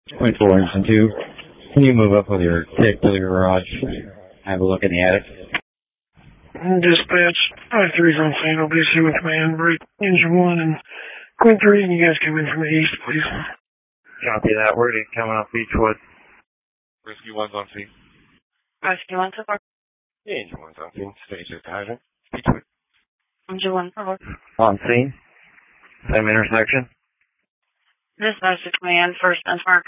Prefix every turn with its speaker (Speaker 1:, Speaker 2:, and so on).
Speaker 1: 24 and 2. Can you move up with your tick to the garage? Have a look in the attic.
Speaker 2: Dispatch, 5-3's on scene. I'll be with command. Break engine 1 and Quinn 3, and you guys come in from the east, please.
Speaker 3: Copy that. Word is coming off Beechwood.
Speaker 4: Rescue 1's on scene.
Speaker 5: Rescue 1 so far.
Speaker 4: Engine 1's on scene. Stage at the hydrant. Beechwood.
Speaker 5: Engine 1 so far.
Speaker 3: On scene. Same intersection.
Speaker 5: Dispatch to command, first benchmark.